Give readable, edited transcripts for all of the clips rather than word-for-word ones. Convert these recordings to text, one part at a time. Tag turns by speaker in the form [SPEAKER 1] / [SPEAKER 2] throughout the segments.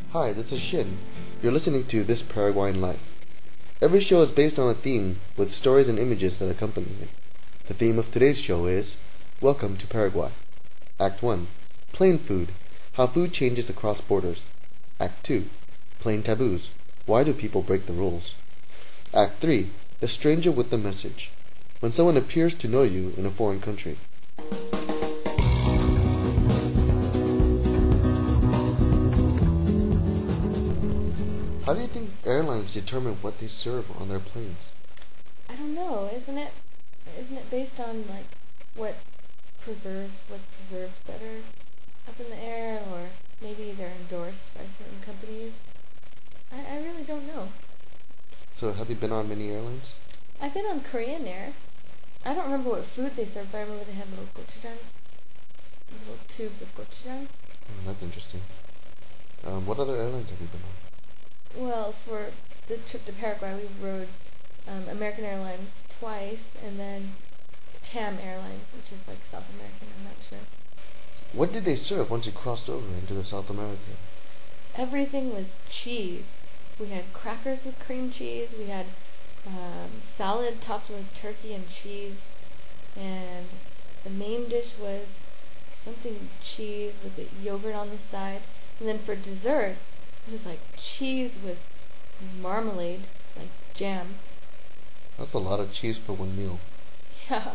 [SPEAKER 1] Hi, this is Shin. You're listening to This Paraguayan Life. Every show is based on a theme with stories and images that accompany it. The theme of today's show is Welcome to Paraguay. Act 1. Plain food. How food changes across borders. Act 2. Plain taboos. Why do people break the rules? Act 3. The stranger with the message. When someone appears to know you in a foreign country. How do you think airlines determine what they serve on their planes?
[SPEAKER 2] I don't know. Isn't it based on what's preserved better up in the air, or maybe they're endorsed by certain companies? I really don't know.
[SPEAKER 1] So have you been on many airlines?
[SPEAKER 2] I've been on Korean Air. I don't remember what food they served, but I remember they had little gochujang, little tubes of gochujang.
[SPEAKER 1] Oh, that's interesting. What other airlines have you been on?
[SPEAKER 2] Well, for the trip to Paraguay, we rode American Airlines twice, and then TAM Airlines, which is like South American, I'm not sure.
[SPEAKER 1] What did they serve once you crossed over into the South America?
[SPEAKER 2] Everything was cheese. We had crackers with cream cheese. We had salad topped with turkey and cheese. And the main dish was something cheese with the yogurt on the side. And then for dessert, it was like cheese with marmalade, like jam.
[SPEAKER 1] That's a lot of cheese for one meal.
[SPEAKER 2] Yeah.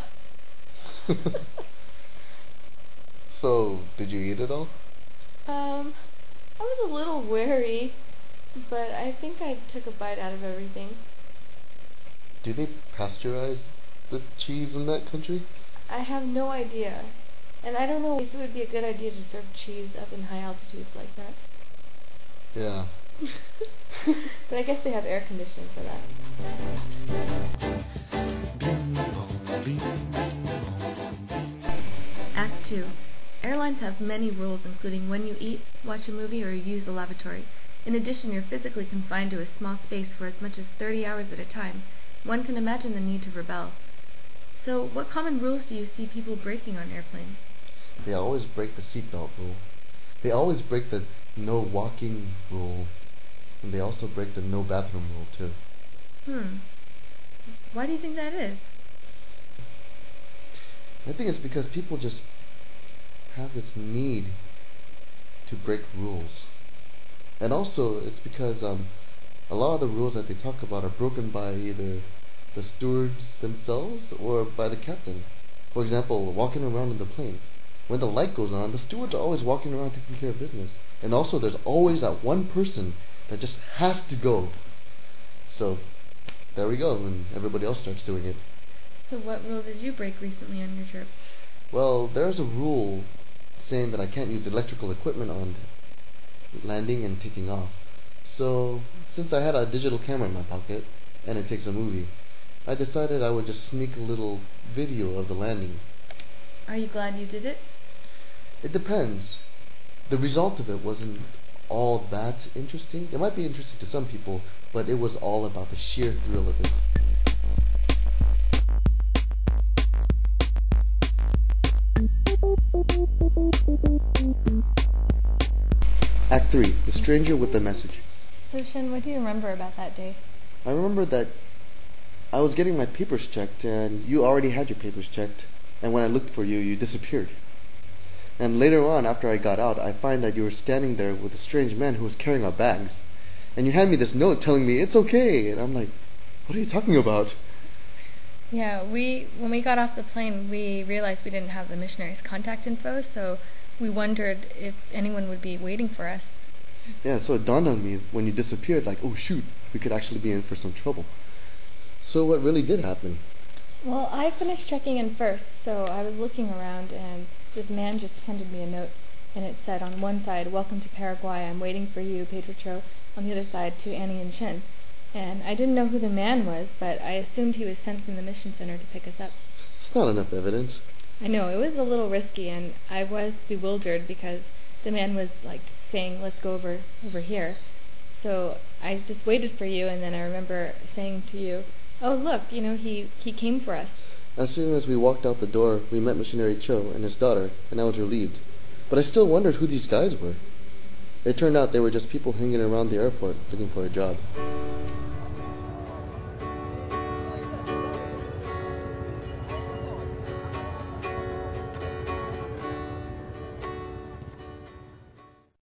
[SPEAKER 1] So, did you eat it all?
[SPEAKER 2] I was a little wary, but I think I took a bite out of everything.
[SPEAKER 1] Do they pasteurize the cheese in that country?
[SPEAKER 2] I have no idea. And I don't know if it would be a good idea to serve cheese up in high altitudes like that.
[SPEAKER 1] Yeah.
[SPEAKER 2] But I guess they have air conditioning for that. Act 2. Airlines have many rules, including when you eat, watch a movie, or use the lavatory. In addition, you're physically confined to a small space for as much as 30 hours at a time. One can imagine the need to rebel. So, what common rules do you see people breaking on airplanes?
[SPEAKER 1] They always break the seatbelt rule. They always break the no walking rule. And they also break the no bathroom rule, too.
[SPEAKER 2] Why do you think that is?
[SPEAKER 1] I think it's because people just have this need to break rules. And also, it's because a lot of the rules that they talk about are broken by either the stewards themselves or by the captain. For example, walking around in the plane. When the light goes on, the stewards are always walking around taking care of business. And also, there's always that one person that just has to go. So, there we go, and everybody else starts doing it.
[SPEAKER 2] So what rule did you break recently on your trip?
[SPEAKER 1] Well, there's a rule saying that I can't use electrical equipment on landing and taking off. So, since I had a digital camera in my pocket, and it takes a movie, I decided I would just sneak a little video of the landing.
[SPEAKER 2] Are you glad you did it?
[SPEAKER 1] It depends. The result of it wasn't all that interesting. It might be interesting to some people, but it was all about the sheer thrill of it. Act 3. The stranger with the message.
[SPEAKER 2] So Shin, what do you remember about that day?
[SPEAKER 1] I remember that I was getting my papers checked, and you already had your papers checked, and when I looked for you, you disappeared. And later on, after I got out, I find that you were standing there with a strange man who was carrying our bags. And you hand me this note telling me, it's okay. And I'm like, what are you talking about?
[SPEAKER 2] Yeah, when we got off the plane, we realized we didn't have the missionary's contact info, so we wondered if anyone would be waiting for us.
[SPEAKER 1] Yeah, so it dawned on me when you disappeared, like, oh shoot, we could actually be in for some trouble. So what really did happen?
[SPEAKER 2] Well, I finished checking in first, so I was looking around, and this man just handed me a note, and it said on one side, "Welcome to Paraguay, I'm waiting for you, Pedro Cho," on the other side, "To Annie and Shin." And I didn't know who the man was, but I assumed he was sent from the mission center to pick us up.
[SPEAKER 1] It's not enough evidence.
[SPEAKER 2] I know, it was a little risky, and I was bewildered because the man was saying, "Let's go over here." So I just waited for you, and then I remember saying to you, "Oh, look, he came for us."
[SPEAKER 1] As soon as we walked out the door, we met Missionary Cho and his daughter, and I was relieved. But I still wondered who these guys were. It turned out they were just people hanging around the airport looking for a job.